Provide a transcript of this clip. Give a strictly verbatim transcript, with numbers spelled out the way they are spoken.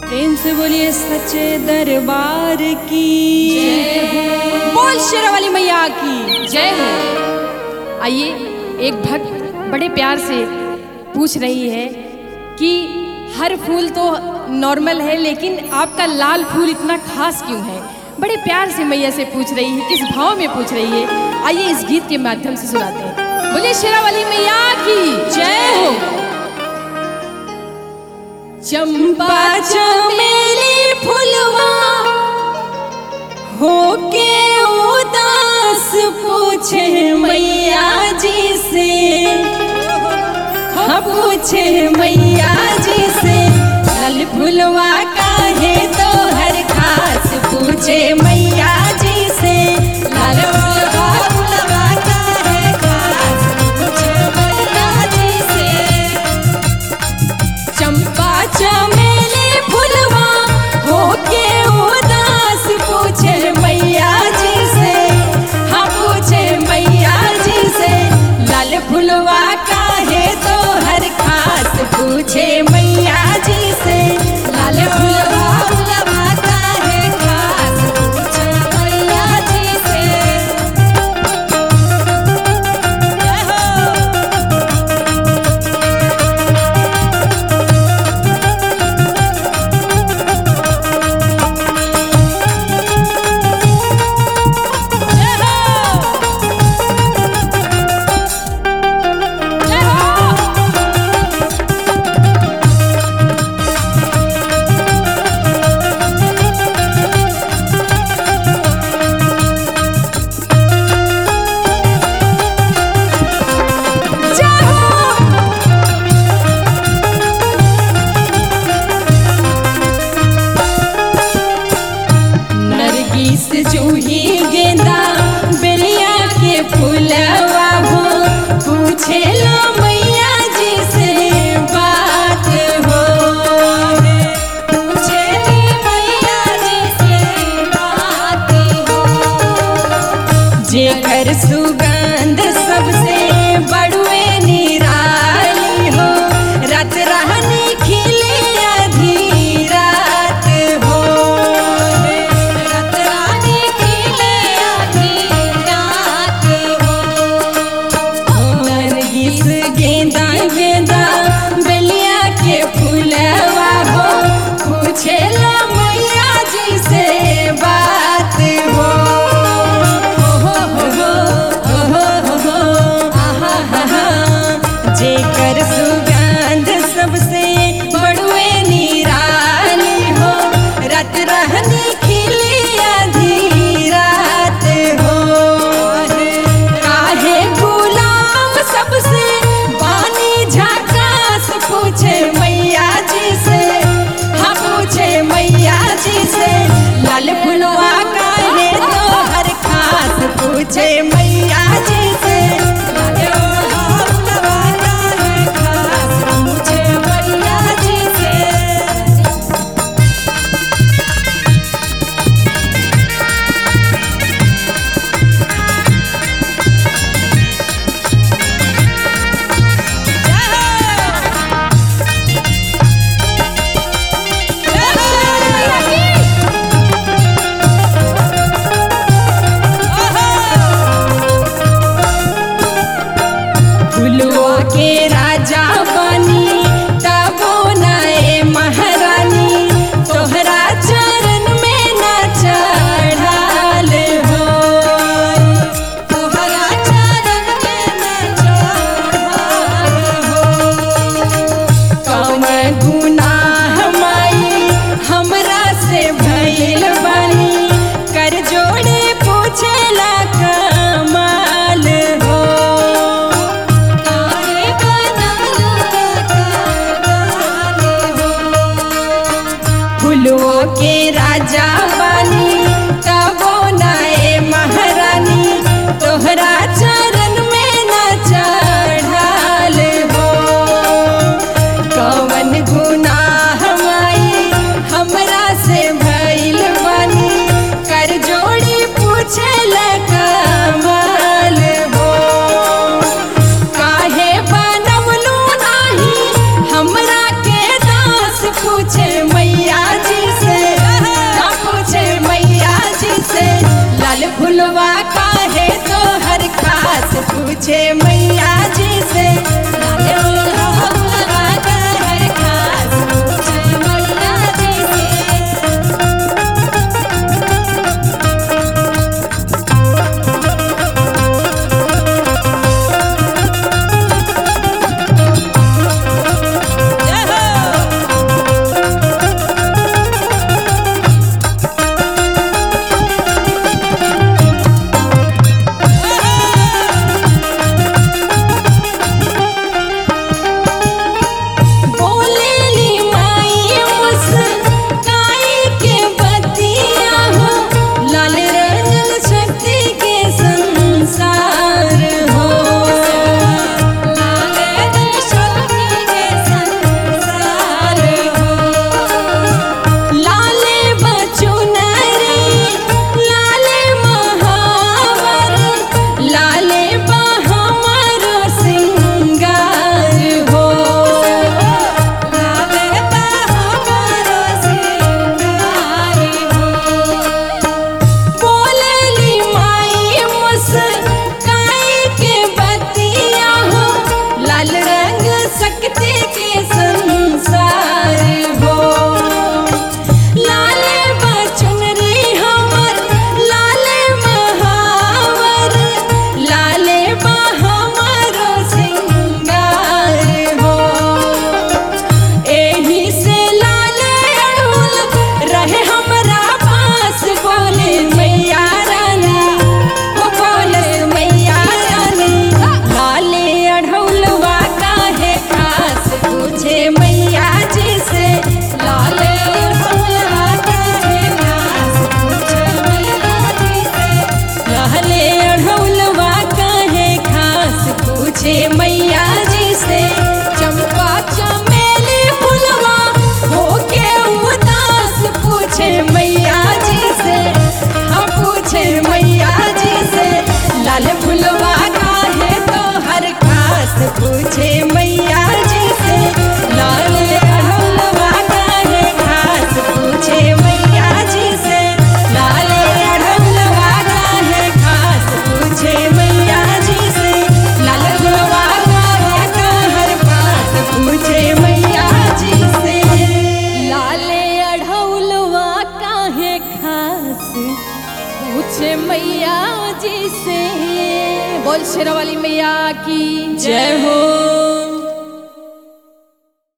प्रेम से बोलिए सच्चे दरबार की जय हो। बोल शेरावाली मैया की जय हो। आइए, एक भक्त बड़े प्यार से पूछ रही है कि हर फूल तो नॉर्मल है, लेकिन आपका लाल फूल इतना खास क्यों है। बड़े प्यार से मैया से पूछ रही है, किस भाव में पूछ रही है। आइए इस गीत के माध्यम से सुनाते हैं। बोलिए शेरावाली मैया की जय हो। चंपा चमेली फुलवा होके उदास पूछे मैया जी से, हाँ पूछे मैया जी से लाल फुलवा काहे तो हर खास पूछे मैया जी से लाल फुलवा फुलवा काहे खास पूछे मैया जी से। चंपा चमेली फुलवा होके उदास पूछे मैया जी से, हाँ पूछे मैया जी से लाल फुलवा काहे तो हर खास पूछे मैया जी से लाल फुलवा फुलवा काहे खास पूछे मैया जी से। जय हो। नरगिस जूही गेंदा बेलिया के फूलवा हो पूछे लो मैया जी से बात हो, पूछे लो मैया जी से बात हो। जेकर सुगंध सबसे बड़ुए निराली हो रात रहनी खिले आधी रात हो, रात रानी खिले आधी रात हो। नरगिस गेंदा गेंदा बेलिया के फूलवा हो पूछे लो मैया जी से बात हो। हो हो हो हो हो हो आहा हा हा। जेकर सुगंध सबसे बड़ुए निराली हो रात रहनी खिली आधी रात हो। काहे गुलाम सबसे बानी झकास पूछे मैया जी से, हाँ पूछे मैया जी से लाल फुलवा काहे तो हर खास पूछे मैया जी से लाल फुलवा काहे खास पूछे मैया जी से। फुलवा के राजा बनी तबो नए महारानी तोहरा चरण में न चढ़ाल हो, तोहरा चरण में न चढ़ाल हो। कौन गुनाह माई हमरा से भइल बानी कर जोड़े पूछेला कमाल हो। काहे बनल कमाल हो। फुलवा के राजा बानी तबो नए महारानी तोहरा चरण में न चढ़ाल हो। कौन गुनाह माई हमरा से भइल बानी कर जोड़ी पूछेला कमाल हो। काहे बनवलू नाही हमरा के दास पूछे मैया पूछे मैया जी से लाले अड़हुलवा काहे खास पूछे मैया जी से। मैया जी से चंपा चमेली फुलवा होके उदास पूछे मैया जी से। हम पूछे मैया जी से लाल फुलवा काहे तो हर खास पूछे मैया जी से लाल अड़हुलवा काहे खास पूछे मैया जी से लाल अड़हुलवा काहे खास पूछे मैया जी से लाल फुलवा काहे कहर पास पूछे मैया जी से लाले अड़हुलवा काहे खास पूछे मैया जी से। बोल शेरा वाली मैया की जय हो।